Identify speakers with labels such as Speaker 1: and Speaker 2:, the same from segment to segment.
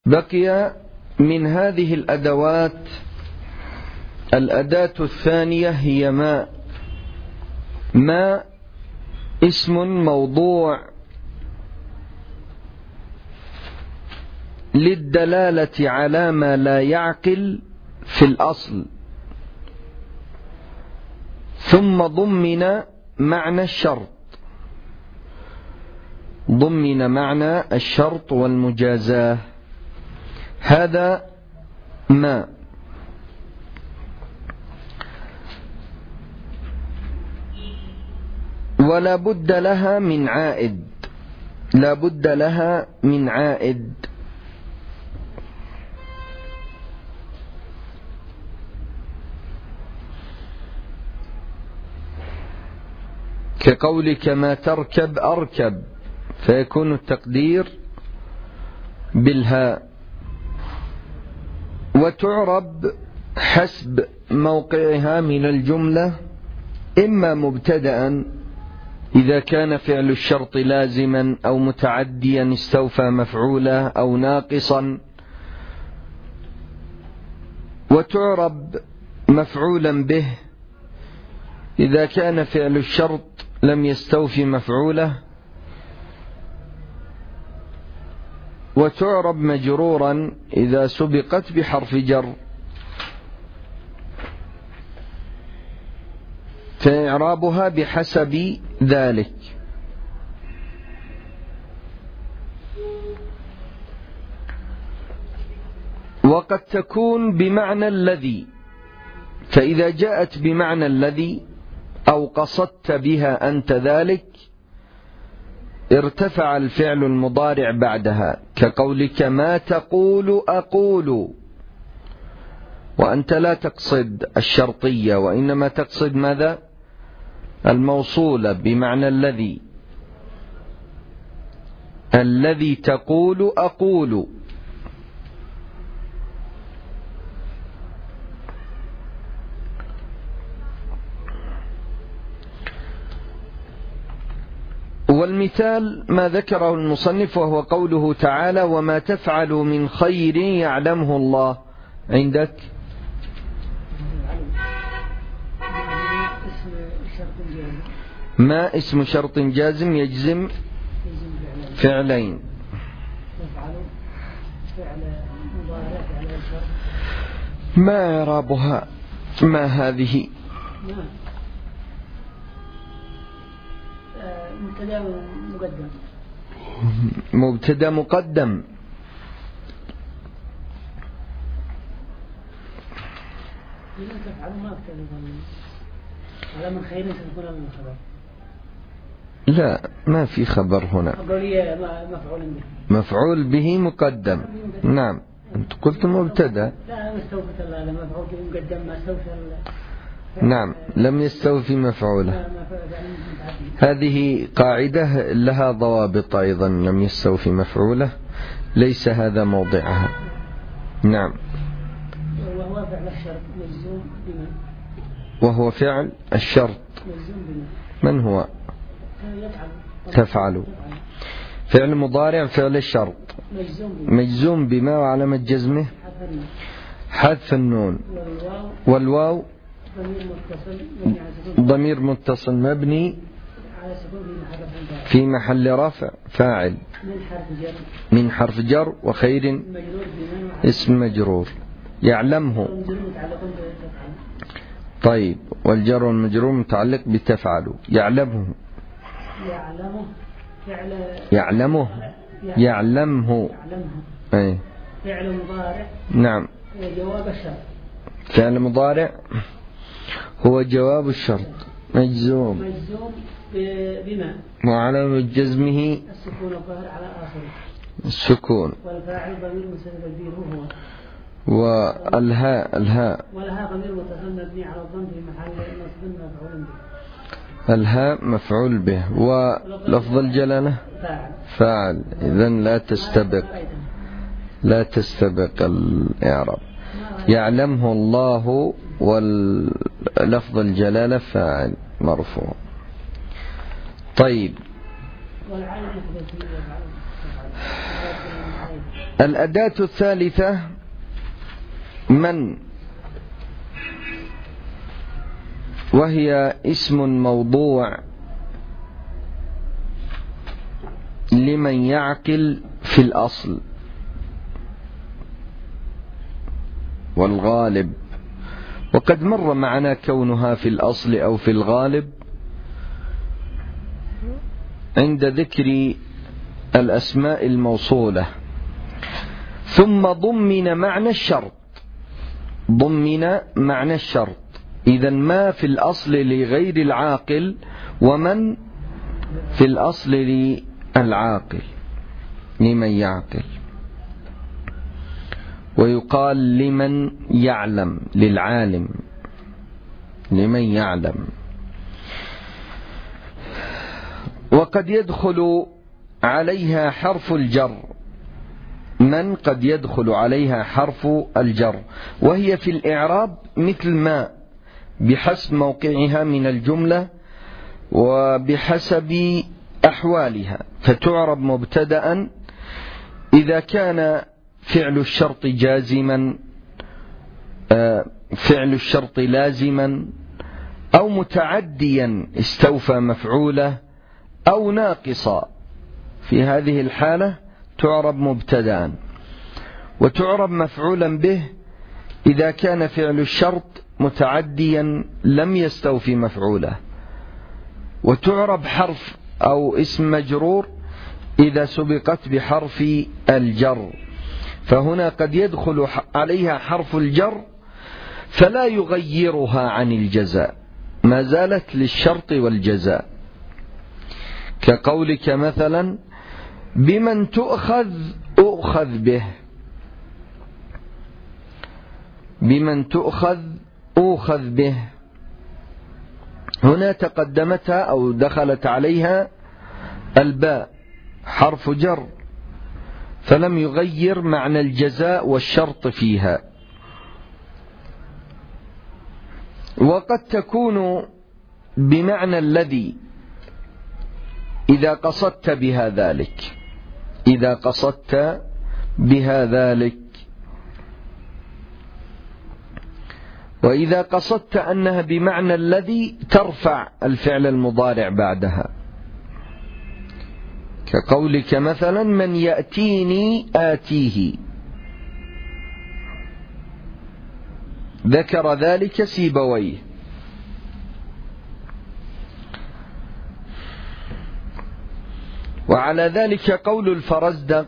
Speaker 1: بقي من هذه الأدوات الأداة الثانية هي ما. ما اسم موضوع للدلالة على ما لا يعقل في الأصل، ثم ضمن معنى الشرط، ضمن معنى الشرط والمجازاة. هذا ما. ولا بد لها من عائد، لا بد لها من عائد. كقولك ما تركب أركب، فيكون التقدير بالهاء. وتعرب حسب موقعها من الجملة، إما مبتدأ إذا كان فعل الشرط لازما أو متعديا استوفى مفعوله أو ناقصا، وتعرب مفعولا به إذا كان فعل الشرط لم يستوفي مفعوله، وتعرب مجرورا إذا سبقت بحرف جر. فإعرابها بحسب ذلك. وقد تكون بمعنى الذي، فإذا جاءت بمعنى الذي أو قصدت بها أنت ذلك ارتفع الفعل المضارع بعدها، كقولك ما تقول أقول، وأنت لا تقصد الشرطية وإنما تقصد ماذا؟ الموصولة بمعنى الذي. الذي تقول أقول. والمثال ما ذكره المصنف وهو قوله تعالى وما تفعل من خير يعلمه الله. عندك ما اسم شرط جازم يجزم فعلين. ما إعرابها؟ ما هذه؟
Speaker 2: مبتدا مقدم.
Speaker 1: مبتدا مقدم.
Speaker 2: على من خير تكون الخبر.
Speaker 1: لا، ما في خبر هنا. مفعول به مقدم. نعم، أنت قلت مبتدا.
Speaker 2: لا، مستوفت مفعول به مقدم ما استوفى.
Speaker 1: نعم، لم يستوفي مفعوله. هذه قاعدة لها ضوابط أيضا. لم يستوفي مفعوله ليس هذا موضعها. نعم.
Speaker 2: وهو فعل الشرط مجزوم بما.
Speaker 1: وهو فعل الشرط
Speaker 2: مجزوم بما.
Speaker 1: من هو؟ تفعل. فعل مضارع فعل الشرط مجزوم بما، وعلامة جزمه حذف النون. والواو ضمير متصل مبني في محل رفع فاعل من حرف جر. وخير اسم مجرور. يعلمه. طيب، والجر والمجرور متعلق بتفعل. يعلمه. يعلمه. يعلمه. أي.
Speaker 2: فعل مضارع.
Speaker 1: نعم.
Speaker 2: جواب الشرط.
Speaker 1: فعل مضارع هو جواب الشرط مجزوم
Speaker 2: بما،
Speaker 1: وعلامة جزمه
Speaker 2: السكون الظاهر على آخره.
Speaker 1: السكون.
Speaker 2: والفاعل ضمير مستتر به هو.
Speaker 1: والهاء
Speaker 2: والهاء ضمير متصل مبني على الضم في محل نصب مفعول به.
Speaker 1: الهاء مفعول به. ولفظ الجلالة فاعل. إذن لا تستبق الإعراب. يعلمه الله، واللفظ الجلالة فاعل مرفوع. طيب. الأداة الثالثة من، وهي اسم موضوع لمن يعقل في الأصل والغالب، وقد مر معنا كونها في الأصل أو في الغالب عند ذكر الأسماء الموصولة. ثم ضمن معنى الشرط، ضمن معنى الشرط. إذن ما في الأصل لغير العاقل، ومن في الأصل للعاقل لمن يعقل. ويقال لمن يعلم، للعالم، لمن يعلم. وقد يدخل عليها حرف الجر، من قد يدخل عليها حرف الجر، وهي في الإعراب مثل ما، بحسب موقعها من الجملة وبحسب أحوالها. فتعرب مبتدأ إذا كان فعل الشرط جازما، فعل الشرط لازما، أو متعديا استوفى مفعوله، أو ناقصا. في هذه الحالة تعرب مبتدأ. وتعرب مفعولا به إذا كان فعل الشرط متعديا لم يستوفي مفعوله. وتعرب حرف أو اسم مجرور إذا سبقت بحرف الجر. فهنا قد يدخل عليها حرف الجر فلا يغيرها عن الجزاء، ما زالت للشرط والجزاء. كقولك مثلا بمن تؤخذ أؤخذ به، بمن تؤخذ أؤخذ به. هنا تقدمتها أو دخلت عليها الباء حرف جر، فلم يغير معنى الجزاء والشرط فيها. وقد تكون بمعنى الذي إذا قصدت بها ذلك، إذا قصدت بها ذلك. وإذا قصدت أنها بمعنى الذي ترفع الفعل المضارع بعدها، كقولك مثلا من يأتيني آتيه، ذكر ذلك سيبويه. وعلى ذلك قول الفرزدق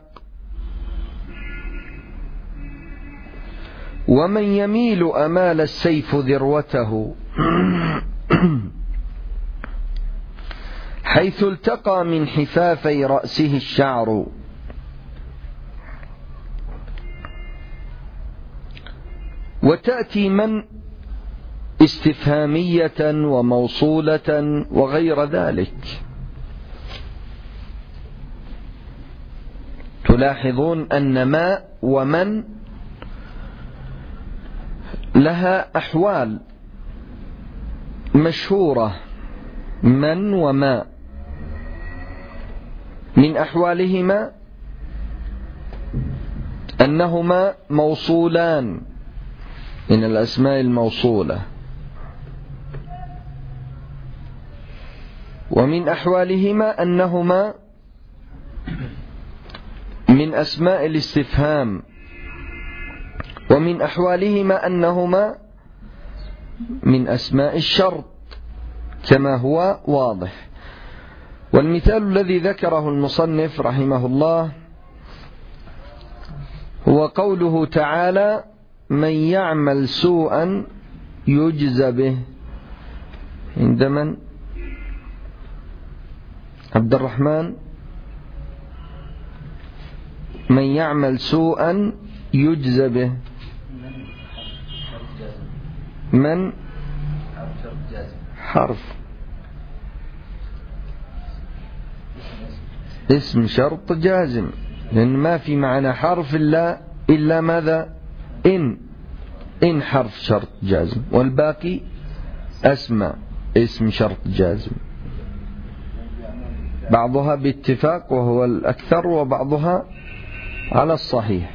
Speaker 1: ومن يميل أمال السيف ذروته حيث التقى من حفافي رأسه الشعر. وتأتي من استفهامية وموصولة وغير ذلك. تلاحظون أن ما ومن لها أحوال مشهورة، من وما. من أحوالهما أنهما موصولان من الأسماء الموصولة، ومن أحوالهما أنهما من أسماء الاستفهام، ومن أحوالهما أنهما من أسماء الشرط كما هو واضح. والمثال الذي ذكره المصنف رحمه الله هو قوله تعالى من يعمل سوءا يجزى به. عند من؟ عبد الرحمن. من يعمل سوءا يجزى به. من حرف اسم شرط جازم، لأن ما في معنى حرف إلا ماذا؟ إن حرف شرط جازم، والباقي أسماء اسم شرط جازم، بعضها باتفاق وهو الأكثر، وبعضها على الصحيح،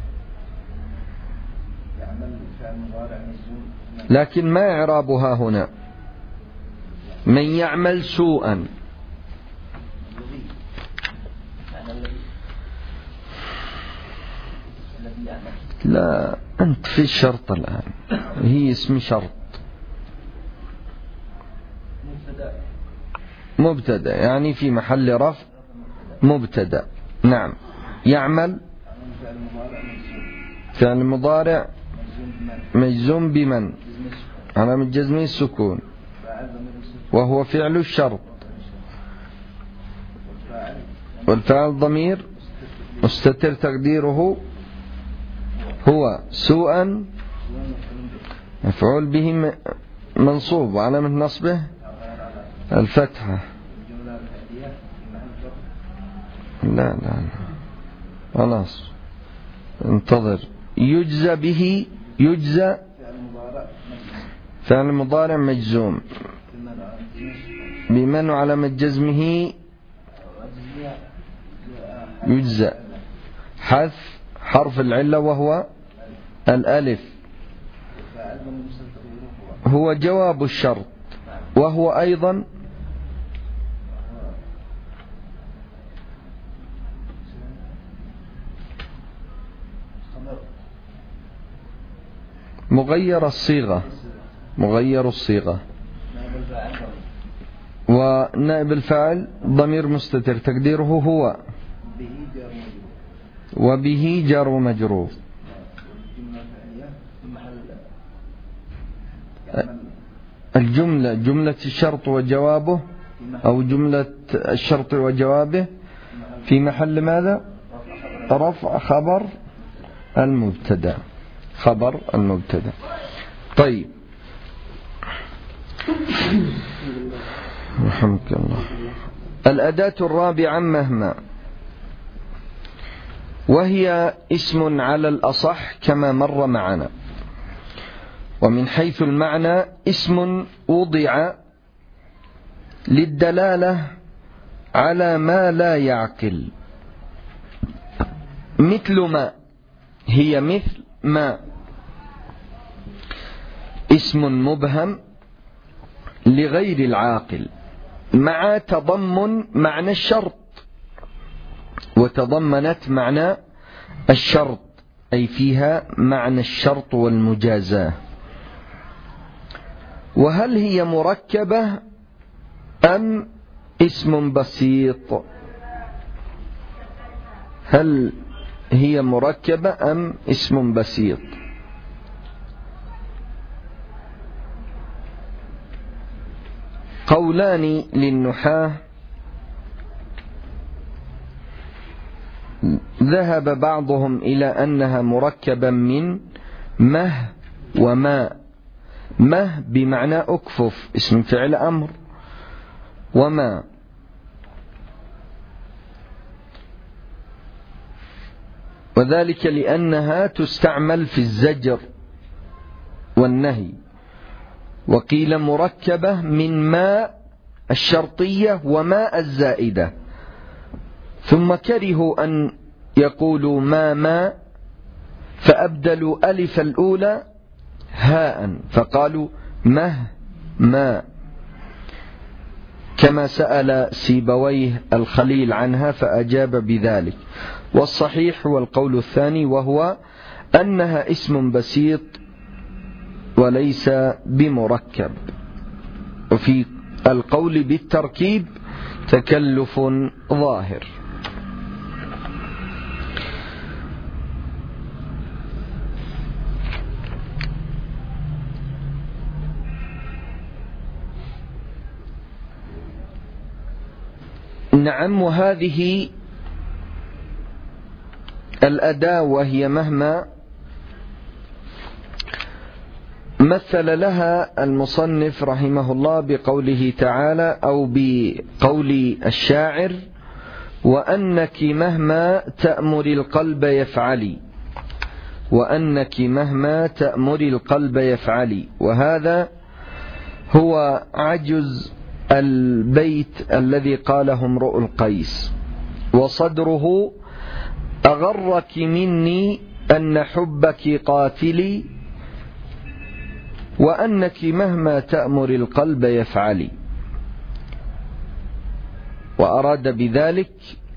Speaker 1: لكن ما إعرابها هنا؟ من يعمل سوءا، لا أنت في الشرط الآن، هي اسم شرط مبتدأ، يعني في محل رفع مبتدأ. نعم. يعمل فعل مضارع مجزوم بمن علامة جزمه السكون، وهو فعل الشرط، والفاعل ضمير مستتر تقديره هو سوءا مفعول به منصوب، وعلامة نصبه الفتحة. لا خلاص انتظر. يجزى به، يجزى فعل مضارع مجزوم بمن علامة جزمه يجزى، حذف حرف العلة وهو الألف، هو جواب الشرط، وهو أيضا مغير الصيغة، مغير الصيغة، ونائب الفاعل ضمير مستتر تقديره هو، وبه جار ومجرور. الجملة جملة الشرط وجوابه، أو جملة الشرط وجوابه في محل ماذا؟ رفع خبر المبتدأ، خبر المبتدأ. طيب رحمك الله. الأداة الرابعة مهما، وهي اسم على الأصح كما مر معنا، ومن حيث المعنى اسم وضع للدلالة على ما لا يعقل، مثل ما، هي مثل ما، اسم مبهم لغير العاقل مع تضمن معنى الشرط، وتضمنت معنى الشرط أي فيها معنى الشرط والمجازاة. وهل هي مركبة أم اسم بسيط؟ هل هي مركبة أم اسم بسيط؟ قولان للنحاة، ذهب بعضهم إلى أنها مركبا من مه وما. مه بمعنى أكفف اسم فعل أمر، وما وذلك لأنها تستعمل في الزجر والنهي. وقيل مركبة من ماء الشرطية وماء الزائدة، ثم كرهوا أن يقولوا ما فأبدلوا ألف الأولى هاء فقالوا مه ما، كما سأل سيبويه الخليل عنها فأجاب بذلك. والصحيح هو القول الثاني، وهو أنها اسم بسيط وليس بمركب، وفي القول بالتركيب تكلف ظاهر. نعم. وهذه الأداة وهي مهما مثل لها المصنف رحمه الله بقوله تعالى أو بقول الشاعر: وأنك مهما تأمر القلب يفعلي، وأنك مهما تأمر القلب يفعلي. وهذا هو عجز البيت الذي قاله امرؤ القيس، وصدره أغرك مني أن حبك قاتلي وأنك مهما تأمر القلب يفعلي. وأراد بذلك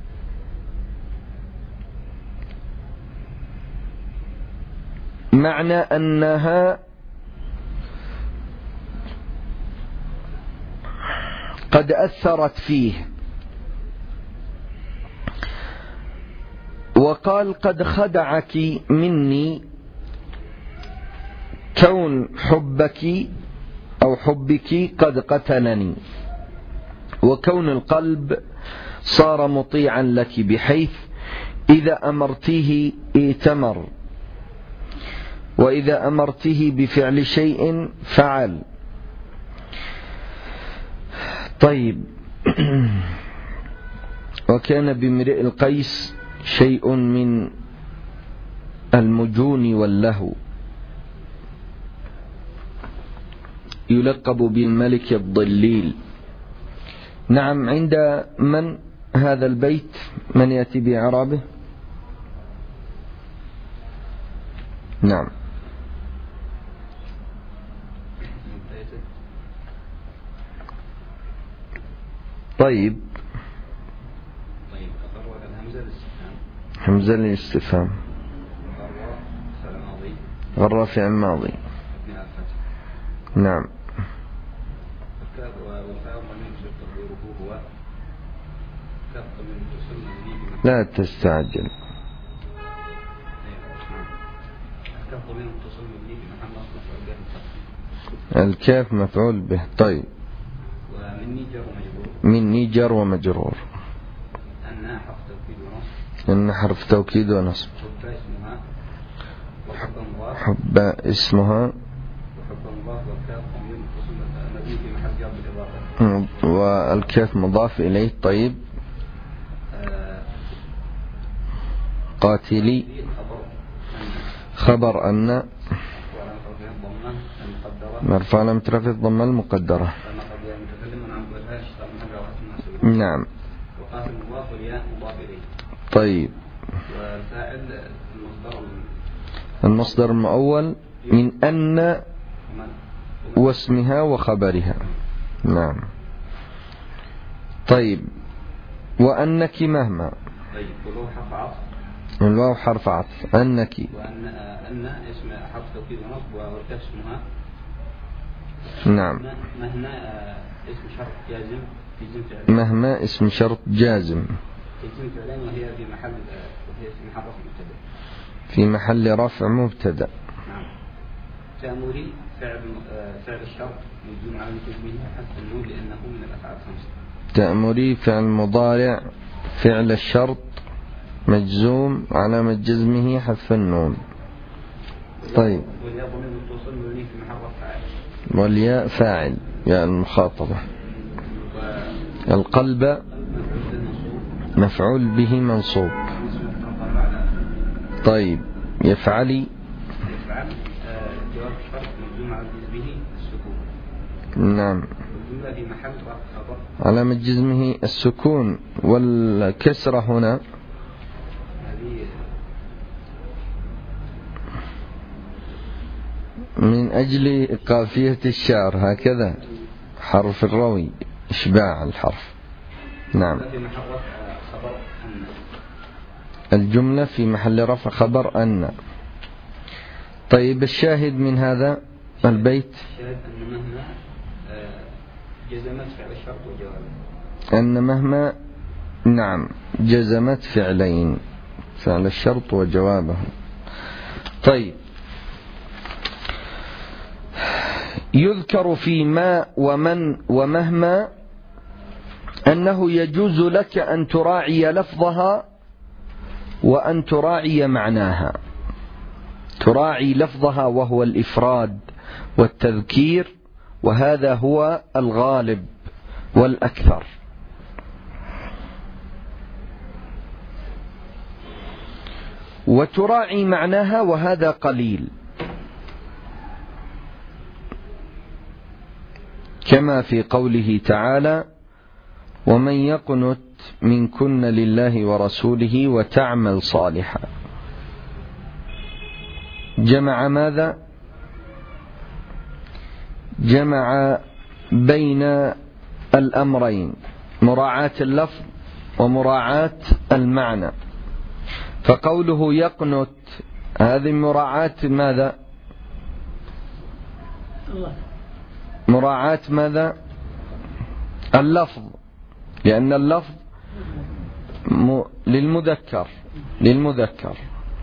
Speaker 1: معنى أنها قد أثرت فيه، وقال قد خدعك مني كون حبك أو حبك قد قتلني، وكون القلب صار مطيعا لك بحيث إذا أمرتيه ائتمر، وإذا أمرته بفعل شيء فعل. طيب، وكان بامرئ القيس شيء من المجون واللهو، يلقب بالملك الضليل. نعم، عند من هذا البيت؟ من يأتي بإعرابه؟ نعم. طيب، همزة للاستفهام، غر فعل ماضي. نعم. لا تستعجل. الكاف مفعول به. طيب، مني جر ومجرور. أن حرف توكيد ونصب. حب اسمها، والكاف مضاف إليه. طيب، قاتلي خبر أن مرفوع لم ترفع الضمة المقدرة. نعم. طيب، المصدر المؤول من أن واسمها وخبرها. نعم. طيب، وأنك مهما. الواو حرف عطف. أنك
Speaker 3: وأن اسم حرف توكيد ونصب والكاف اسمها.
Speaker 1: نعم.
Speaker 3: مهما اسم شرط جازم.
Speaker 1: مهما اسم شرط جازم
Speaker 3: اسم فعلان وهي في محل رفع مبتدأ.
Speaker 1: في محل رفع مبتدأ.
Speaker 3: نعم. تأمري فعل الشرط مجزوم على جزمه حذف النون لأنه من الأفعال الخمسة. تأمري
Speaker 1: فعل مضارع فعل الشرط مجزوم علامة جزمه حذف النون. طيب، والياء فاعل، ياء المخاطبة. القلب مفعول به منصوب. طيب، يفعلي
Speaker 3: جواب الشرط مجزوم على جزمه السكون.
Speaker 1: نعم.
Speaker 3: والجملة في محل رفع خبر
Speaker 1: علامة جزمه السكون، والكسرة هنا من أجل قافية الشعر، هكذا حرف الروي إشباع الحرف. نعم. الجملة في محل رفع خبر أن. طيب، الشاهد من هذا البيت
Speaker 3: أن مهما جزمت فعل الشرط وجوابه.
Speaker 1: أن مهما، نعم، جزمت فعلين، فعل الشرط وجوابه. طيب، يذكر في ما ومن ومهما أنه يجوز لك أن تراعي لفظها وأن تراعي معناها. تراعي لفظها وهو الإفراد والتذكير، وهذا هو الغالب والأكثر. وتراعي معناها، وهذا قليل، كما في قوله تعالى: ومن يقنت منكن لله ورسوله وتعمل صالحا. جمع ماذا؟ جمع بين الأمرين، مراعاة اللفظ ومراعاة المعنى. فقوله يقنت هذه مراعاة ماذا؟ مراعاة ماذا؟ اللفظ، لأن اللفظ للمذكر.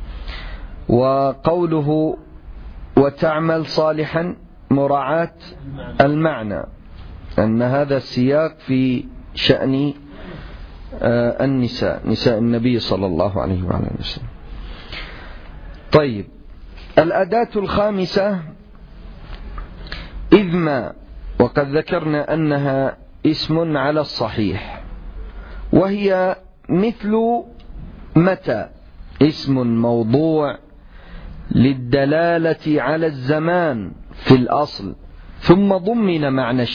Speaker 1: وقوله وتعمل صالحا مراعاة المعنى، أن هذا السياق في شأن النساء، نساء النبي صلى الله عليه وعلى وسلم. طيب، الأداة الخامسة إذ ما، وقد ذكرنا أنها اسم على الصحيح، وهي مثل متى، اسم موضوع للدلالة على الزمان في الأصل، ثم ضمن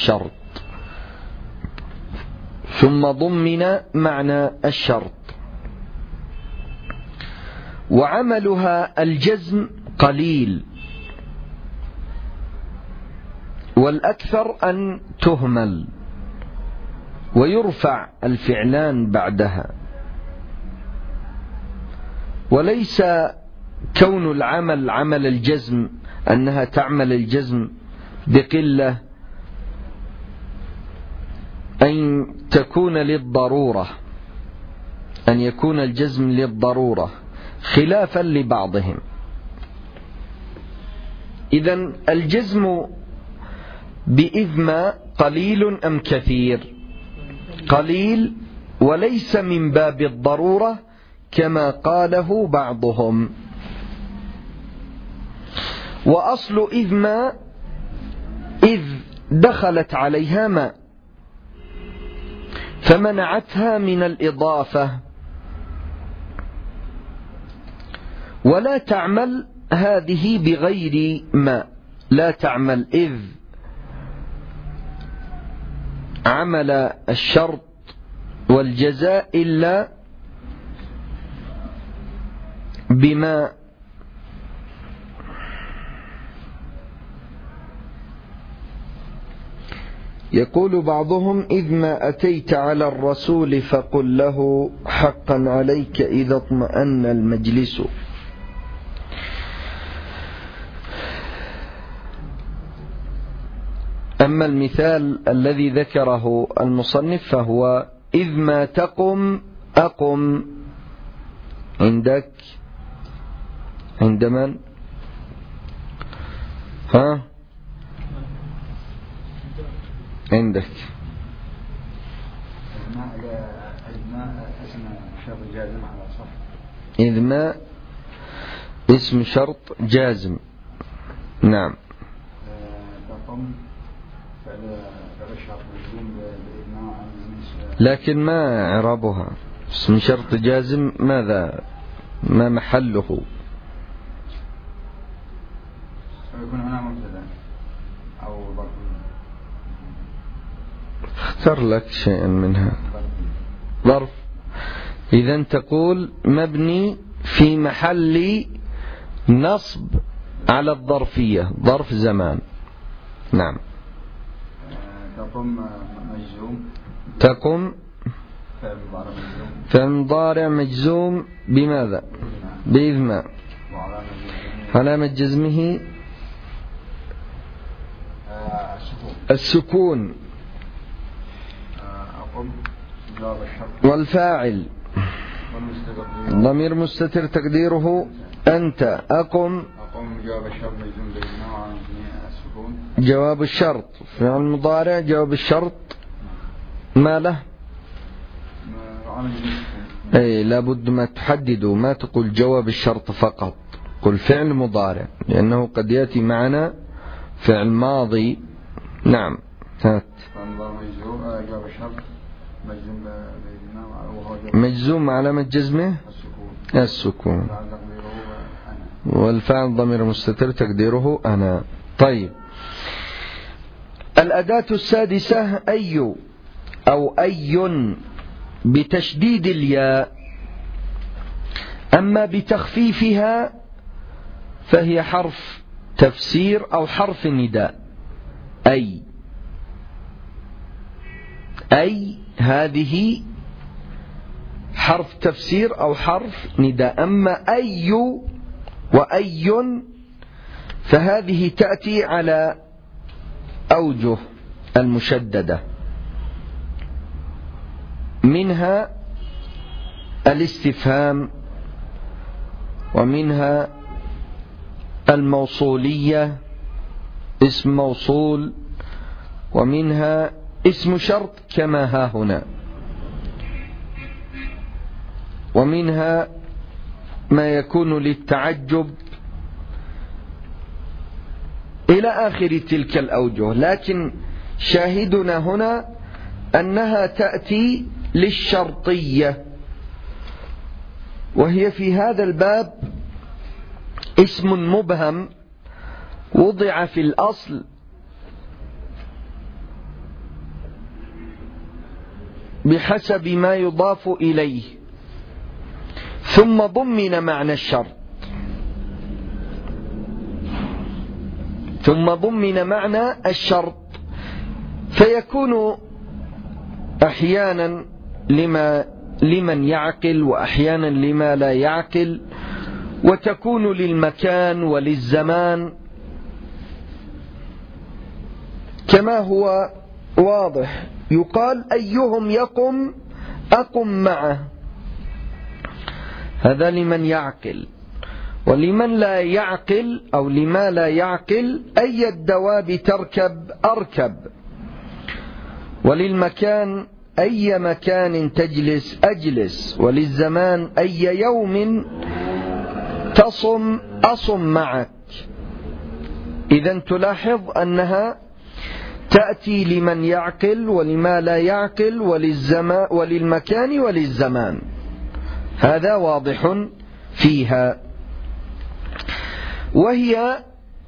Speaker 1: معنى الشرط. وعملها الجزم قليل، والأكثر أن تهمل ويرفع الفعلان بعدها. وليس كون العمل عمل الجزم أنها تعمل الجزم بقلة، أن تكون للضرورة، أن يكون الجزم للضرورة خلافا لبعضهم. إذن الجزم بإذ ما قليل أم كثير؟ قليل، وليس من باب الضرورة كما قاله بعضهم. وأصل إذ ما إذ دخلت عليها ما فمنعتها من الإضافة، ولا تعمل هذه بغير ما، لا تعمل إذ عمل الشرط والجزاء إلا بما. يقول بعضهم إذ ما أتيت على الرسول فقل له حقا عليك إذا اطمأن المجلس. أما المثال الذي ذكره المصنف فهو إذ ما تقم أقم. عندك عند من؟ عندك إذ ما اسم شرط جازم. نعم. لكن ما إعرابها؟ اسم شرط جازم ماذا؟ ما محله؟
Speaker 4: يكون هنا مبتدأ أو ظرف.
Speaker 1: اختر لك شيئا منها. ظرف. إذن تقول مبني في محل نصب على الظرفية، ظرف زمان. نعم.
Speaker 4: تقم مجزوم.
Speaker 1: تقم فعل مضارع مجزوم بماذا؟ بإذ ما. علامة جزمه السكون. والفاعل ضمير مستتر تقديره أنت. أقم جواب الشرط فعل مضارع جواب الشرط ما له؟ أي لابد ما تحددوا، ما تقول جواب الشرط فقط، قل فعل مضارع، لأنه قد يأتي معنا فعل ماضي. نعم. مجزوم علامة جزمه السكون، والفعل ضمير مستتر تقديره أنا. طيب، الأداة السادسة أي أو أي بتشديد الياء. أما بتخفيفها فهي حرف تفسير أو حرف نداء. أي هذه حرف تفسير أو حرف نداء. أما أي وأي فهذه تأتي على أوجه المشددة، منها الاستفهام، ومنها الموصولية اسم موصول، ومنها اسم شرط كما ها هنا، ومنها ما يكون للتعجب إلى آخر تلك الأوجه. لكن شاهدنا هنا أنها تأتي للشرطية، وهي في هذا الباب اسم مبهم وضع في الأصل بحسب ما يضاف إليه، ثم ضمن معنى الشرط، فيكون أحيانا لمن يعقل، وأحيانا لما لا يعقل، وتكون للمكان وللزمان كما هو واضح. يقال أيهم يقم أقم معه، هذا لمن يعقل. ولمن لا يعقل أو لما لا يعقل أي الدواب تركب أركب. وللمكان أي مكان تجلس أجلس. وللزمان أي يوم تصم أصم معك. إذن تلاحظ أنها تأتي لمن يعقل ولما لا يعقل وللمكان وللزمان، هذا واضح فيها. وهي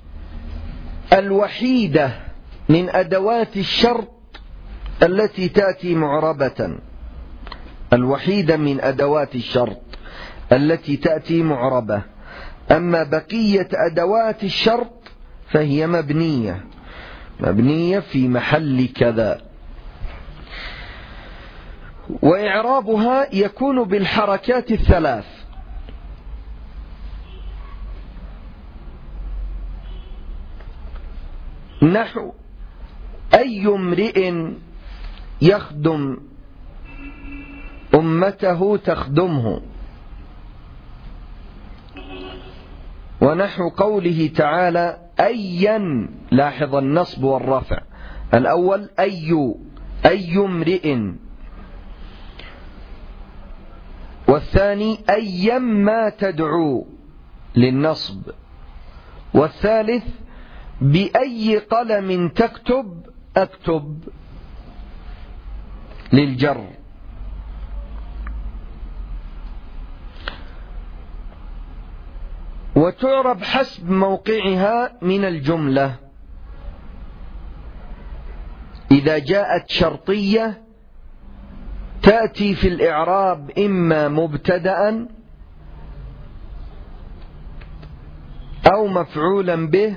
Speaker 1: الوحيدة من أدوات الشرط التي تأتي معربة، الوحيدة من أدوات الشرط التي تأتي معربة. أما بقية أدوات الشرط فهي مبنية في محل كذا. وإعرابها يكون بالحركات الثلاث: نحو أي امرئ يخدم أمته تخدمه، ونحو قوله تعالى أيا، لاحظ النصب والرفع، الأول أي امرئ، والثاني أيما تدعو للنصب، والثالث بأي قلم تكتب أكتب للجر. وتعرب حسب موقعها من الجملة. إذا جاءت شرطية تأتي في الإعراب إما مبتدأ أو مفعولا به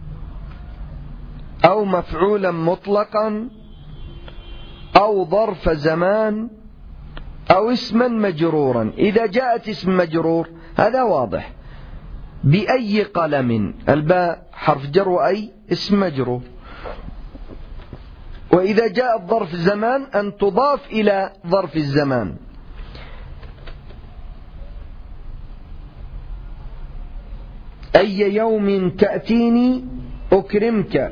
Speaker 1: أو مفعولا مطلقا أو ظرف زمان أو اسما مجرورا. إذا جاءت اسم مجرور هذا واضح، بأي قلم، الباء حرف جر وأي اسم مجرور. وإذا جاء ظرف زمان أن تضاف إلى ظرف الزمان. أي يوم تأتيني أكرمك،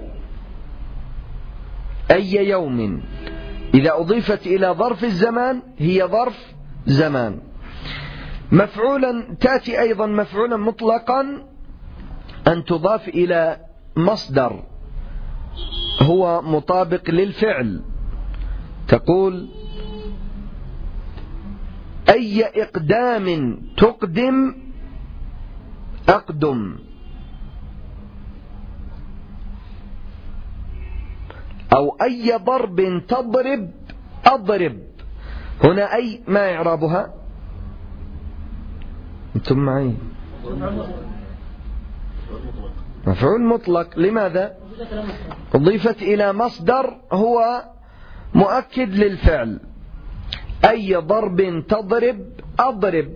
Speaker 1: أي يوم إذا أضيفت إلى ظرف الزمان هي ظرف زمان. مفعولا تأتي أيضا مفعولا مطلقا أن تضاف إلى مصدر هو مطابق للفعل، تقول أي إقدام تقدم أقدم، أو أي ضرب تضرب أضرب. هنا أي ما إعرابها؟ أنتم معي؟ مفعول مطلق. لماذا؟ أضيفت إلى مصدر هو مؤكد للفعل. أي ضرب تضرب أضرب،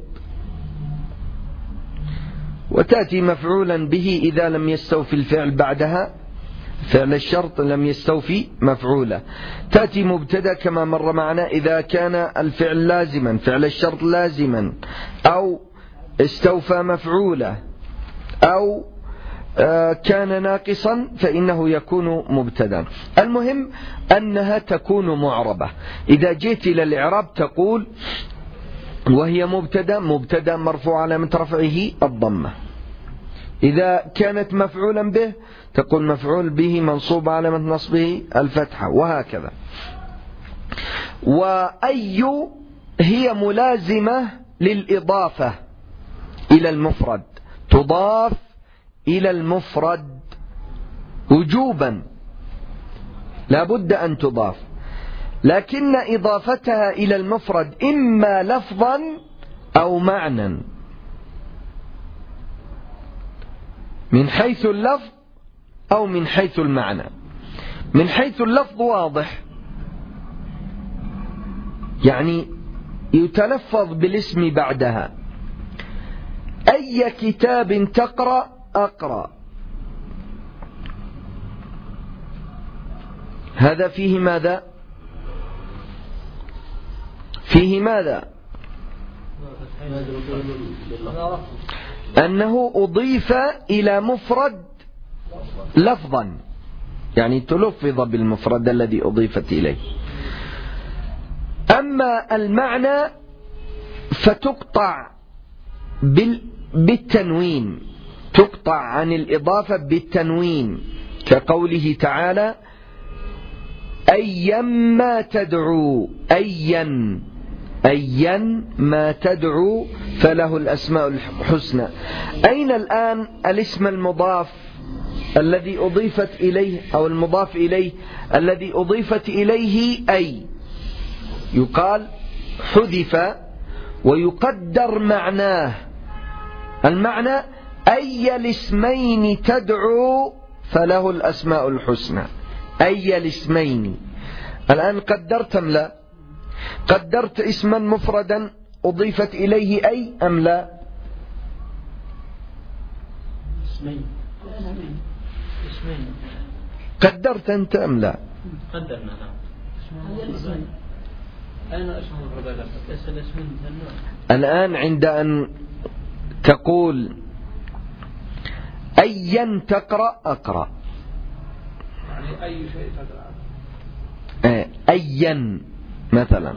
Speaker 1: وتأتي مفعولا به إذا لم يستوفي الفعل بعدها، فعل الشرط لم يستوفي مفعوله. تأتي مبتدأ كما مر معنا إذا كان الفعل لازما، فعل الشرط لازما، أو استوفى مفعوله، أو كان ناقصا فإنه يكون مبتدا. المهم أنها تكون معربة. إذا جئت إلى الإعراب تقول وهي مبتدا مرفوع علامة رفعه الضمة. إذا كانت مفعولا به تقول مفعول به منصوب علامة نصبه الفتحة، وهكذا. وأي هي ملازمة للإضافة إلى المفرد، تضاف إلى المفرد وجوبا، لا بد أن تضاف، لكن إضافتها إلى المفرد إما لفظا أو معنى. من حيث اللفظ أو من حيث المعنى. من حيث اللفظ واضح، يعني يتلفظ بالاسم بعدها. أي كتاب تقرأ أقرأ، هذا فيه ماذا؟ فيه ماذا؟ أنه أضيف إلى مفرد لفظا، يعني تلفظ بالمفرد الذي أضيفت إليه. أما المعنى فتقطع بالتنوين، تقطع عن الإضافة بالتنوين، كقوله تعالى أيما تدعو، أيا ما تدعو فله الأسماء الحسنى. أين الآن الاسم المضاف الذي أضيفت إليه، أو المضاف إليه الذي أضيفت إليه أي؟ يقال حذف ويقدر معناه. المعنى أي الاسمين تدعو فله الأسماء الحسنى، أي الاسمين. الآن قدرت أم لا؟ قدرت اسما مفردا أضيفت إليه أي أم لا؟
Speaker 2: اسمين.
Speaker 1: قدرت أنت أم لا؟
Speaker 3: قدرنا.
Speaker 1: الآن عند أن تقول أيا تقرأ أقرأ،
Speaker 3: يعني أي شيء تقرأ،
Speaker 1: أيا مثلا.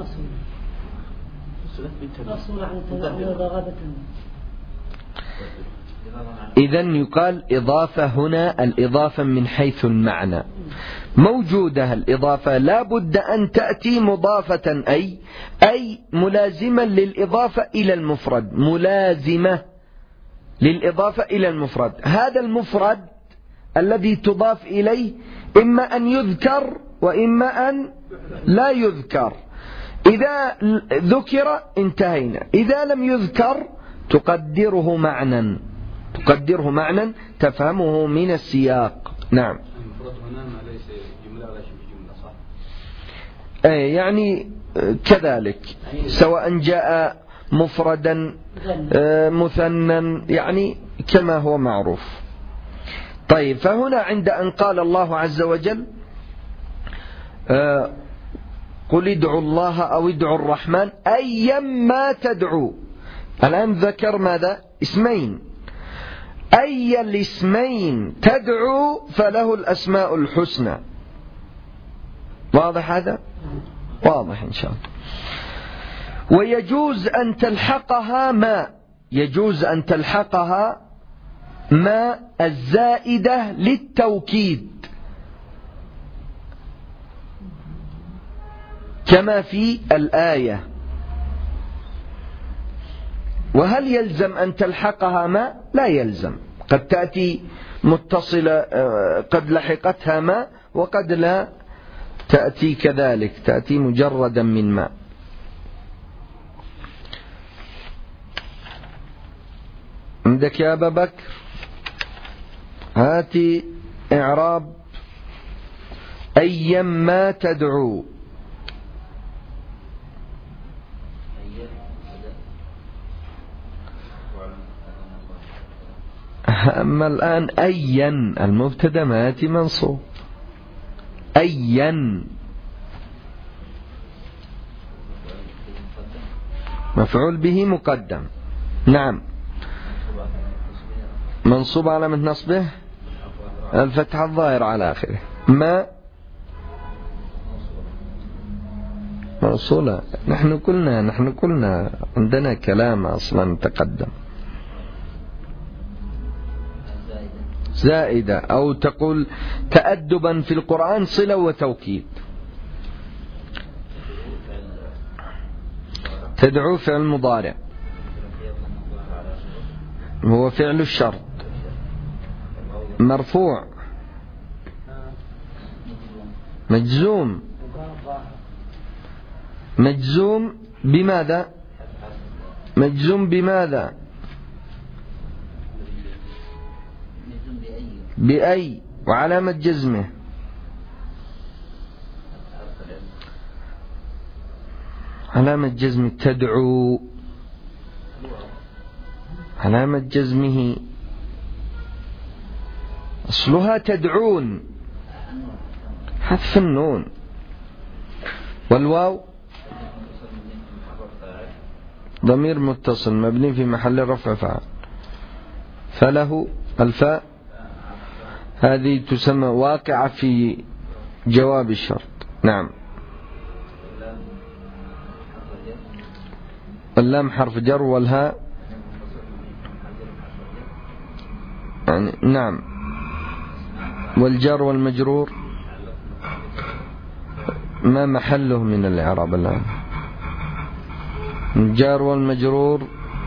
Speaker 1: إذن يقال إضافة هنا الإضافة من حيث المعنى موجودة. الإضافة لا بد أن تأتي مضافة، أي ملازمة للإضافة إلى المفرد، ملازمة للإضافة إلى المفرد. هذا المفرد الذي تضاف إليه إما أن يذكر وإما أن لا يذكر. إذا ذكر انتهينا، إذا لم يذكر تقدره معنى تفهمه من السياق. نعم.
Speaker 3: المفرد هنا ما ليس جملة ولا شبه جملة، صح؟
Speaker 1: يعني كذلك، سواء جاء مفردا مثنى، يعني كما هو معروف. طيب، فهنا عند أن قال الله عز وجل قل ادعوا الله أو ادعوا الرحمن أيما تدعو، الآن ذكر ماذا؟ اسمين. أي الاسمين تدعو فله الأسماء الحسنى. واضح هذا؟ واضح إن شاء الله. ويجوز أن تلحقها ما، يجوز أن تلحقها ما الزائدة للتوكيد، كما في الآية. وهل يلزم أن تلحقها ما؟ لا يلزم، قد تأتي متصلة، قد لحقتها ما، وقد لا تأتي كذلك، تأتي مجردا من ما. عندك يا أبا بكر هاتي إعراب أيما تدعو. أما الآن أيا المبتدأ ما يأتي منصوب، أيا مفعول به مقدم. نعم منصوب علامة نصبه الفتحة الظاهرة على آخره. ما موصولة. نحن قلنا عندنا كلام أصلا تقدم. زائدة أو تقول تأدبا في القرآن صلة وتوكيد. تدعو فعل مضارع هو فعل الشرط مرفوع مجزوم بماذا؟ مجزوم بماذا؟ بأي. وعلامة جزمه علامة جزم تدعو، علامة جزمه أصلها تدعون حذف النون. والواو ضمير متصل مبني في محل رفع فاعل. فله الفاء هذه تسمى واقعة في جواب الشرط. نعم اللام حرف جر والهاء يعني نعم. والجر والمجرور ما محله من الإعراب الآن. الجار والمجرور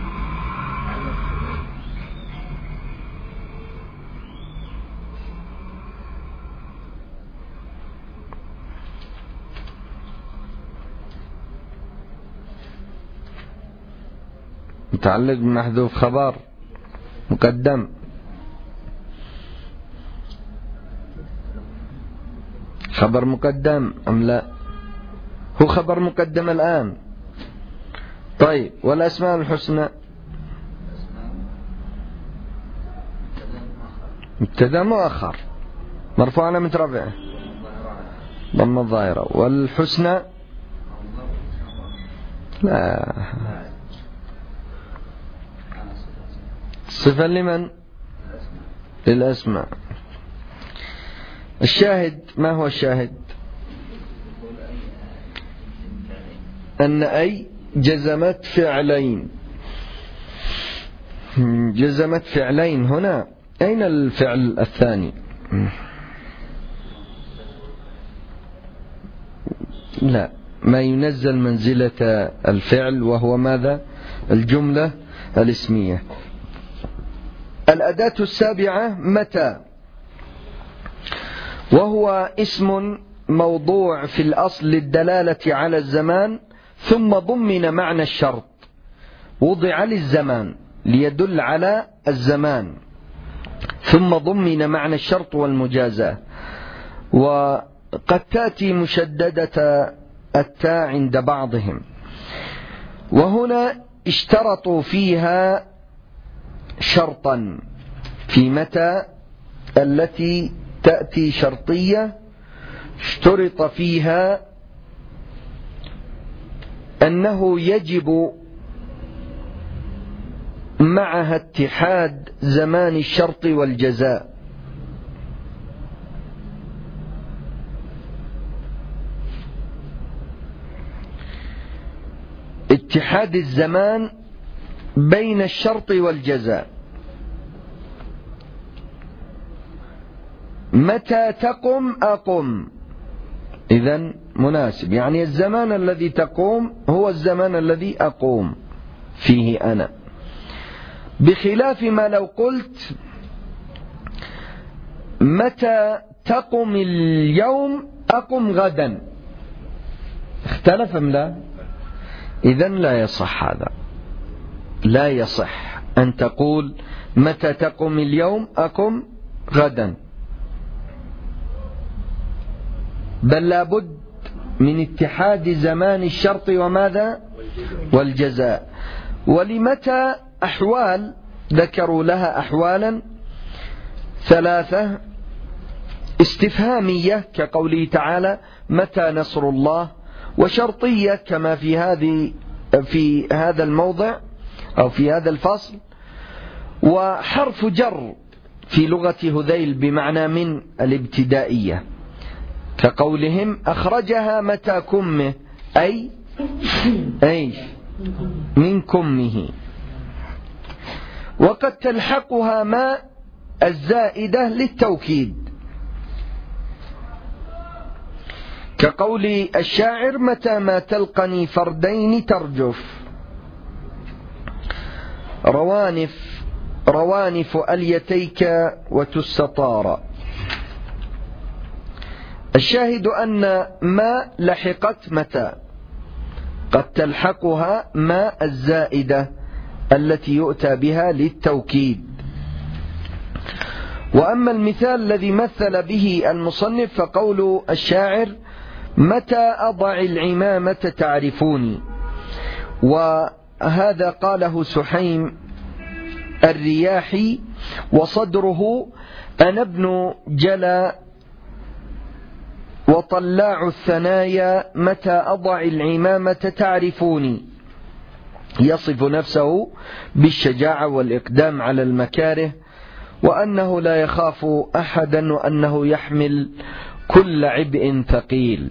Speaker 1: متعلق بمحذوف خبر مقدم. خبر مقدم أم لا؟ هو خبر مقدم الآن. طيب والأسماء الحسنى مبتدأ مؤخر مرفوع علامة رفعه ضم الظاهرة. والحسنى لا صفة لمن؟ للأسماء. الشاهد ما هو الشاهد؟ أن أي جزمت فعلين. جزمت فعلين هنا. أين الفعل الثاني؟ لا ما ينزل منزلة الفعل وهو ماذا؟ الجملة الاسمية. الأداة السابعة متى، وهو اسم موضوع في الأصل للدلالة على الزمان ثم ضمن معنى الشرط. وضع للزمان ليدل على الزمان ثم ضمن معنى الشرط والمجازاة. وقد تأتي مشددة التاء عند بعضهم. وهنا اشترطوا فيها شرطا في متى التي تأتي شرطية اشترط فيها أنه يجب معها اتحاد زمان الشرط والجزاء. اتحاد الزمان بين الشرط والجزاء. متى تقم أقم، إذن مناسب، يعني الزمان الذي تقوم هو الزمان الذي أقوم فيه أنا، بخلاف ما لو قلت متى تقم اليوم أقم غدا، اختلف أم لا؟ إذن لا يصح هذا، لا يصح أن تقول متى تقم اليوم أقم غدا، بل لابد من اتحاد زمان الشرط وماذا والجزاء. ولمتى أحوال ذكروا لها أحوالا ثلاثة: استفهامية كقوله تعالى متى نصر الله، وشرطية كما في هذا الموضع أو في هذا الفصل، وحرف جر في لغة هذيل بمعنى من الابتدائية كقولهم أخرجها متى كمه، أي من كمه. وقد تلحقها ما الزائدة للتوكيد كقول الشاعر متى ما تلقني فردين ترجف، روانف أليتيك وتستطار. الشاهد أن ما لحقت متى قد تلحقها ما الزائدة التي يؤتى بها للتوكيد. وأما المثال الذي مثل به المصنف فقول الشاعر متى أضع العمامة تعرفوني، وهذا قاله سحيم الرياحي وصدره أنا ابن جلا وطلاع الثنايا متى أضع العمامة تعرفوني، يصف نفسه بالشجاعة والإقدام على المكاره، وأنه لا يخاف أحدا، وأنه يحمل كل عبء ثقيل.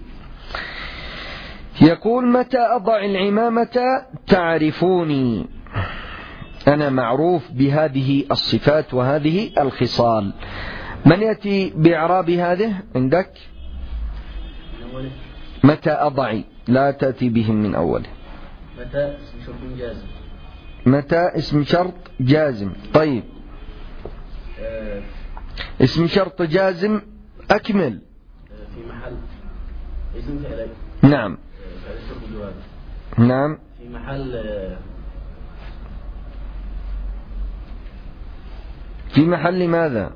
Speaker 1: يقول متى أضع العمامة تعرفوني، أنا معروف بهذه الصفات وهذه الخصال. من يأتي بإعراب هذه عندك؟ متى أضع، لا تأتي بهم من أوله.
Speaker 5: متى اسم شرط جازم.
Speaker 1: متى اسم شرط جازم. طيب اسم شرط جازم أكمل.
Speaker 5: في محل اسم فعل.
Speaker 1: نعم. نعم.
Speaker 5: في محل
Speaker 1: ماذا؟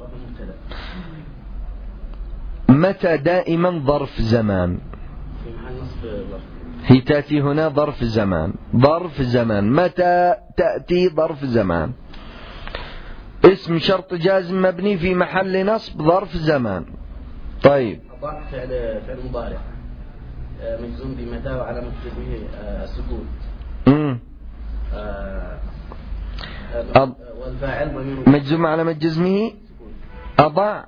Speaker 1: متى دائما ظرف زمان،
Speaker 5: في محل نصب ظرف.
Speaker 1: هي تأتي هنا ظرف زمان. متى تأتي ظرف زمان. اسم شرط جازم مبني في محل نصب ظرف زمان. طيب
Speaker 5: أضع فعل مضارع مجزوم بمتى وعلامة جزمه السكون. والفاعل ضمير
Speaker 1: مجزوم علامة جزمه أضع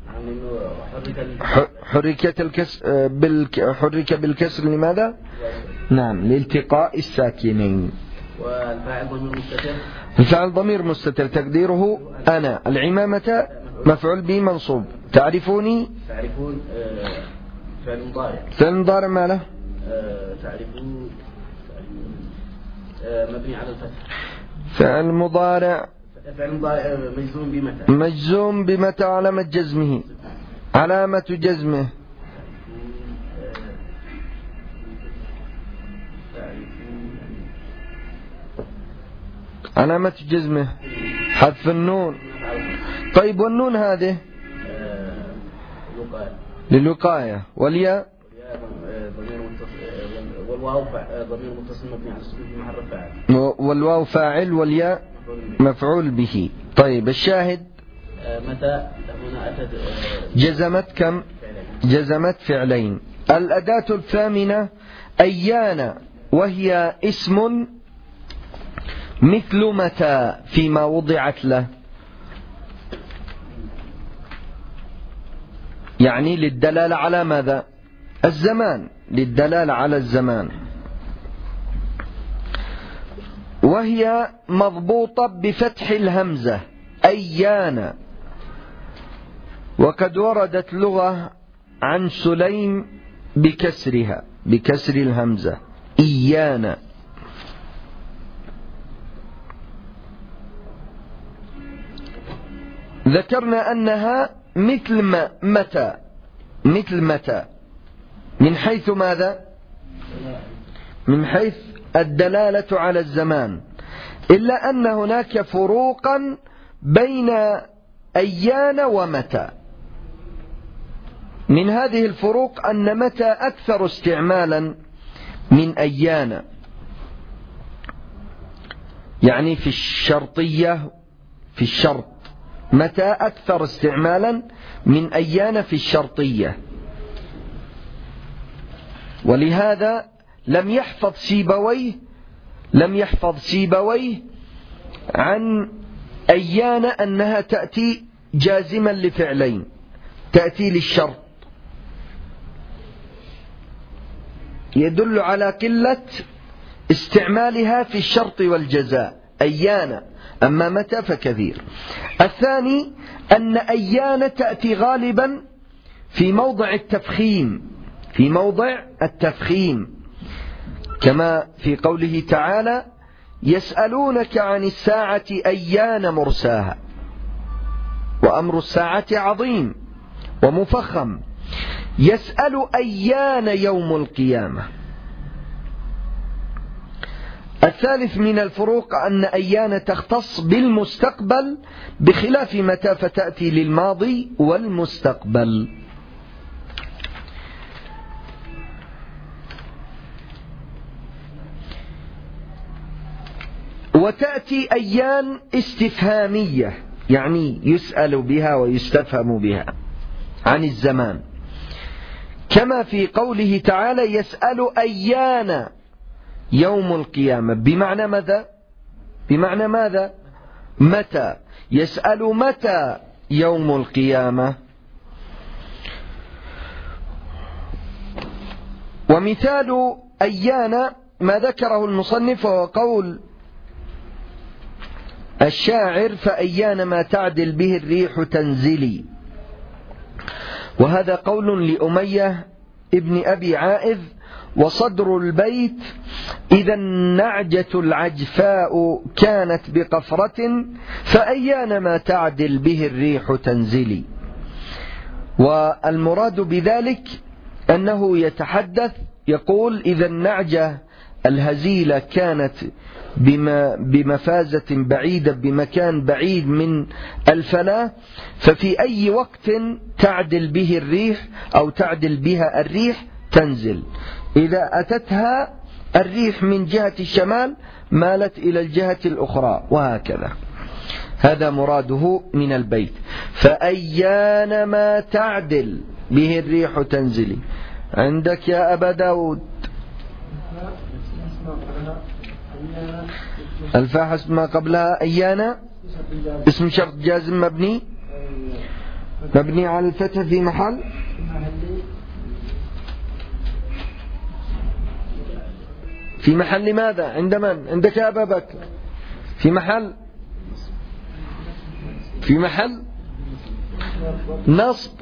Speaker 1: حرك بالكسر لماذا؟ نعم لالتقاء الساكنين.
Speaker 5: والفاعل ضمير مستتر.
Speaker 1: الفاعل ضمير مستتر تقديره أنا. العمامة مفعول به منصوب. تعرفون
Speaker 5: فعل مضارع.
Speaker 1: فعل مضارع ما له؟
Speaker 5: تعرفون مبني على الفتح.
Speaker 1: فعل مضارع
Speaker 5: مجزوم بمتى.
Speaker 1: مجزوم بمتى علامة جزمه. علامة جزمه علامة جزمه حذف النون. طيب والنون هذه للوقاية، والياء
Speaker 5: والواو ضمير متصل مبني على السكون في محل فاعل.
Speaker 1: والواو فاعل والياء مفعول به. طيب الشاهد
Speaker 5: متى هنا أتت
Speaker 1: جزمت كم؟ جزمت فعلين. الأداة الثامنة أيان، وهي اسم مثل متى فيما وضعت له، يعني للدلالة على ماذا؟ الزمان، للدلالة على الزمان. وهي مضبوطة بفتح الهمزة أيان. وقد وردت لغة عن سليم بكسرها، بكسر الهمزة إيانا. ذكرنا أنها مثل متى، مثل متى من حيث ماذا؟ من حيث الدلالة على الزمان. إلا أن هناك فروقا بين أيان ومتى. من هذه الفروق أن متى أكثر استعمالا من أيان، يعني في الشرطية في الشرط متى أكثر استعمالا من أيان في الشرطية. ولهذا لم يحفظ سيبويه عن أيان أنها تأتي جازما لفعلين، تأتي للشرط، يدل على قلة استعمالها في الشرط والجزاء أيان، أما متى فكثير. الثاني أن أيان تأتي غالبا في موضع التفخيم، كما في قوله تعالى: يسألونك عن الساعة أيان مرساها، وأمر الساعة عظيم ومفخم، يسأل أيان يوم القيامة. الثالث من الفروق أن أيان تختص بالمستقبل بخلاف متى، فتأتي للماضي والمستقبل. وتأتي أيان استفهامية، يعني يسأل بها ويستفهم بها عن الزمان، كما في قوله تعالى: يسأل أيان يوم القيامة، بمعنى ماذا؟ بمعنى ماذا؟ متى، يسأل متى يوم القيامة. ومثال أيان ما ذكره المصنف وهو قول الشاعر: فأيان ما تعدل به الريح تنزلي. وهذا قول لأمية ابن أبي عائذ. وصدر البيت: إذا النعجة العجفاء كانت بقفرة فأيان ما تعدل به الريح تنزلي. والمراد بذلك أنه يتحدث يقول: إذا النعجة الهزيلة كانت بمفازة بعيدة، بمكان بعيد من الفلاة، ففي أي وقت تعدل به الريح أو تعدل بها الريح تنزل. إذا أتتها الريح من جهة الشمال مالت إلى الجهة الأخرى، وهكذا. هذا مراده من البيت: فأيان ما تعدل به الريح تنزلي. عندك يا أبا داود الفاء حسب ما قبلها أيان اسم شرط جازم مبني على الفتح في محل ماذا؟ عند من؟ عندك يا أبا بكر؟ في محل نصب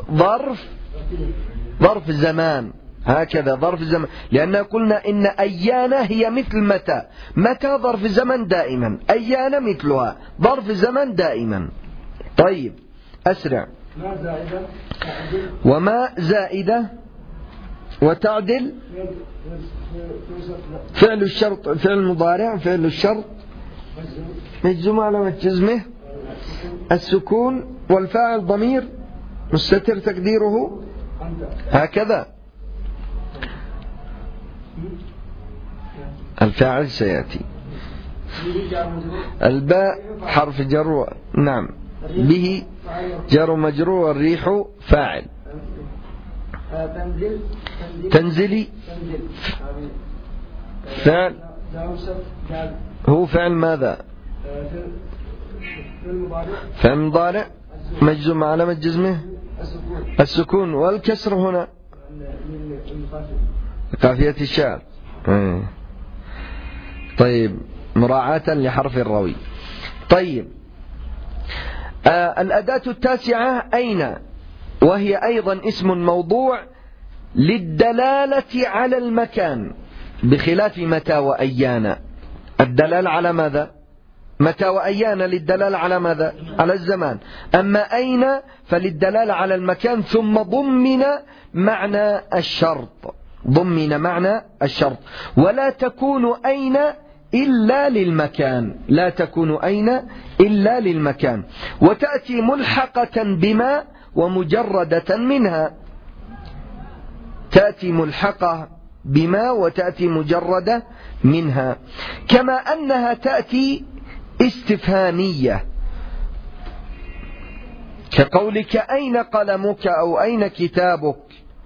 Speaker 1: ظرف زمان، هكذا ظرف الزمن، لأن قلنا إن أيان هي مثل متى ظرف زمن دائما، أيان مثلها ظرف زمن دائما. طيب أسرع. وما زائدة وتعدل فعل الشرط، فعل مضارع، فعل الشرط مجزوم على جزمه السكون، والفاعل ضمير مستتر تقديره هكذا. الفاعل سيأتي. الباء حرف جر، نعم، به جر مجرور، والريح فاعل. تنزلي فعل، هو فعل ماذا؟ فعل مضارع مجزوم على جزمه السكون، والكسر هنا قافية الشعر. طيب مراعاة لحرف الروي. طيب الأداة التاسعة أين، وهي أيضا اسم موضوع للدلالة على المكان بخلاف متى وأيان. الدلالة على ماذا؟ متى وأيان للدلالة على ماذا؟ على الزمان. أما أين فللدلالة على المكان، ثم ضمن معنى الشرط، ولا تكون أين إلا للمكان، لا تكون أين إلا للمكان. وتأتي ملحقة بما ومجردة منها، تأتي ملحقة بما وتأتي مجردة منها. كما أنها تأتي استفهامية كقولك أين قلمك أو أين كتابك.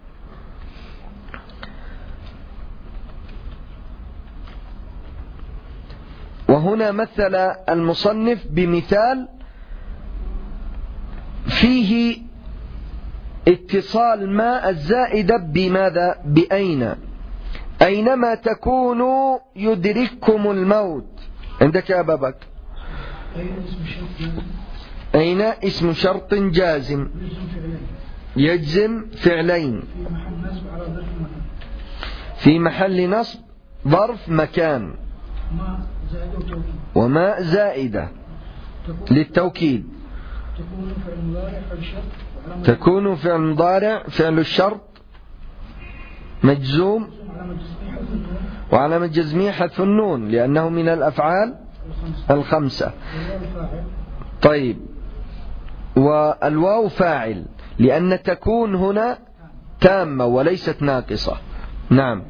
Speaker 1: وهنا مثل المصنف بمثال فيه اتصال ما الزائدة بماذا؟ بأين. أينما تكونوا يدرككم الموت. عندك يا أبا بكر؟ أين اسم شرط جازم يجزم فعلين في محل نصب ظرف مكان، وما زائدة للتوكيد. تكون فعل مضارع فعل الشرط مجزوم وعلامة جزمه حذف النون لأنه من الأفعال الخمسة. طيب، والواو فاعل لأن تكون هنا تامة وليست ناقصة. نعم.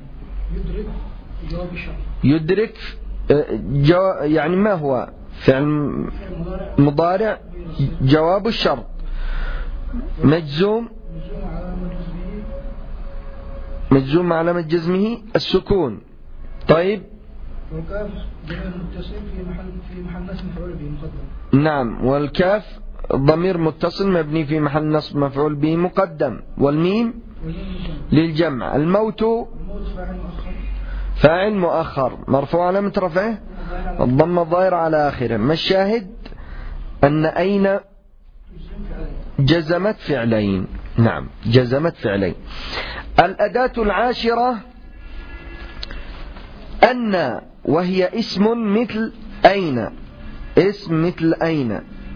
Speaker 1: يدرك يعني ما هو؟ فعل مضارع جواب الشرط مجزوم علامة جزمه السكون. طيب،
Speaker 2: والكاف ضمير متصل في محل نصب مفعول به مقدم.
Speaker 1: نعم، والكاف ضمير متصل مبني في محل نصب مفعول به مقدم. والميم للجمع. الموت فاعل مؤخر مرفوع علامة رفعه الضم الظاهر على آخره. ما الشاهد؟ أن أين جزمت فعلين. نعم، جزمت فعلين. الأداة العاشرة أن، وهي اسم مثل أين. اسم مثل أين.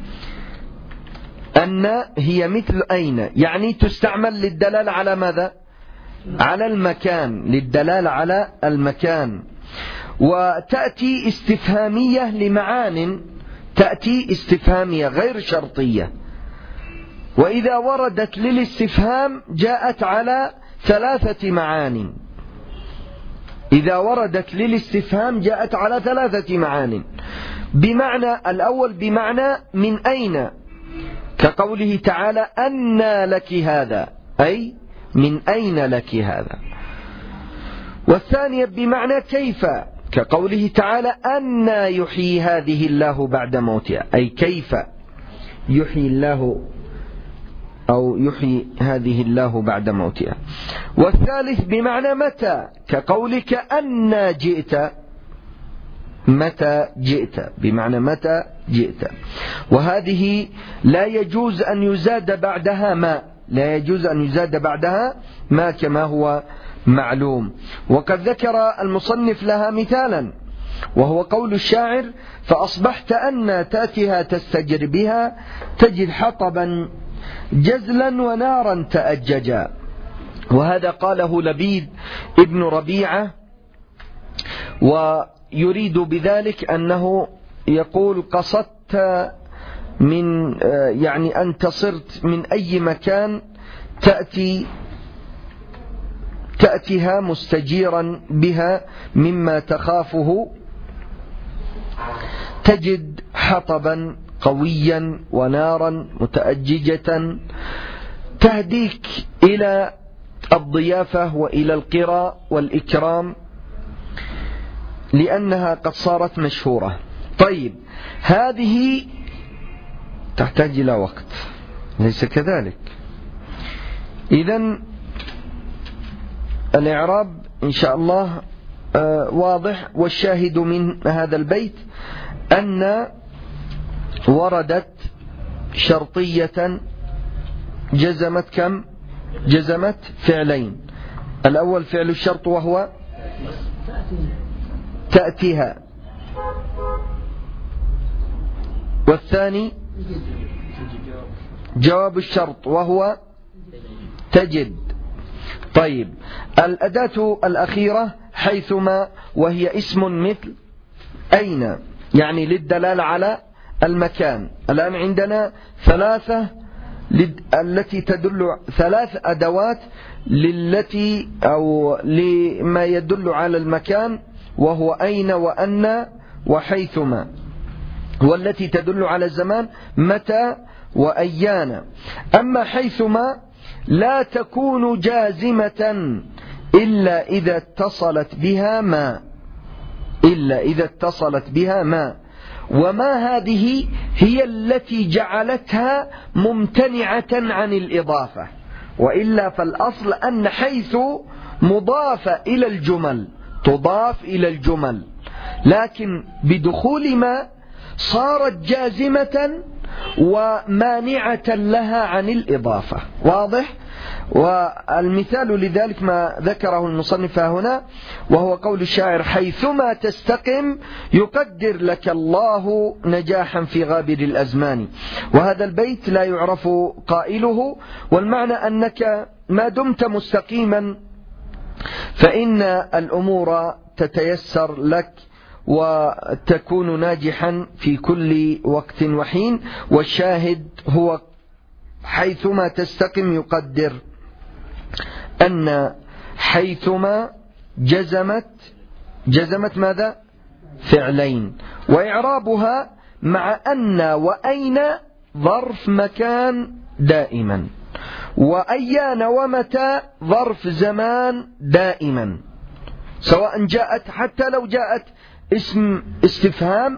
Speaker 1: أن هي مثل أين، يعني تستعمل للدلالة على ماذا؟ على المكان، للدلالة على المكان. وتأتي استفهامية لمعان، تأتي استفهامية غير شرطية. وإذا وردت للاستفهام جاءت على 3 معان. إذا وردت للاستفهام جاءت على 3 معان. بمعنى الأول بمعنى من أين، كقوله تعالى أنى لك هذا، أي من أين لك هذا. والثانية بمعنى كيف، كقوله تعالى أنى يحيي هذه الله بعد موتها، أي كيف يحيي الله أو يحيي هذه الله بعد موتها. والثالث بمعنى متى، كقولك أنى جئت، متى جئت بمعنى متى جئت. وهذه لا يجوز أن يزاد بعدها ما، لا يجوز أن يزاد بعدها ما كما هو معلوم. وقد ذكر المصنف لها مثالا، وهو قول الشاعر فأصبحت أن تأتيها تستجر بها تجد حطبا جزلا ونارا تأججا. وهذا قاله لبيد ابن ربيعة، ويريد بذلك أنه يقول قصدت من يعني أنت صرت من أي مكان تأتيها مستجيرا بها مما تخافه تجد حطبا قويا ونارا متأججة تهديك إلى الضيافة وإلى القراء والإكرام لأنها قد صارت مشهورة. طيب، هذه تحتاج إلى وقت، ليس كذلك؟ إذن الإعراب إن شاء الله واضح. والشاهد من هذا البيت أن وردت شرطية جزمت كم؟ جزمت فعلين. الأول فعل الشرط وهو تأتيها، والثاني جواب الشرط وهو تجد. طيب، الأداة الأخيرة حيثما، وهي اسم مثل أين يعني للدلالة على المكان. الآن عندنا ثلاث أدوات للتي أو لما يدل على المكان، وهو أين وأن وحيثما، والتي تدل على الزمان متى وأيان. أما حيثما لا تكون جازمة إلا إذا اتصلت بها ما، وما هذه هي التي جعلتها ممتنعة عن الإضافة، وإلا فالأصل أن حيث مضافة إلى الجمل، تضاف إلى الجمل، لكن بدخول ما صارت جازمة ومانعة لها عن الإضافة. واضح؟ والمثال لذلك ما ذكره المصنف هنا، وهو قول الشاعر: حيثما تستقم يقدر لك الله نجاحا في غابر الأزمان. وهذا البيت لا يعرف قائله، والمعنى أنك ما دمت مستقيما فإن الأمور تتيسر لك وتكون ناجحا في كل وقت وحين. والشاهد هو حيثما تستقم يقدر أن حيثما جزمت ماذا؟ فعلين، وإعرابها مع أن وأين ظرف مكان دائما، وأيان ومتى ظرف زمان دائما، سواء جاءت حتى لو جاءت اسم استفهام،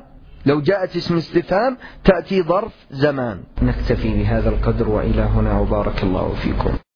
Speaker 1: تأتي ظرف زمان. نكتفي بهذا القدر، وإلى هنا، وبارك الله فيكم.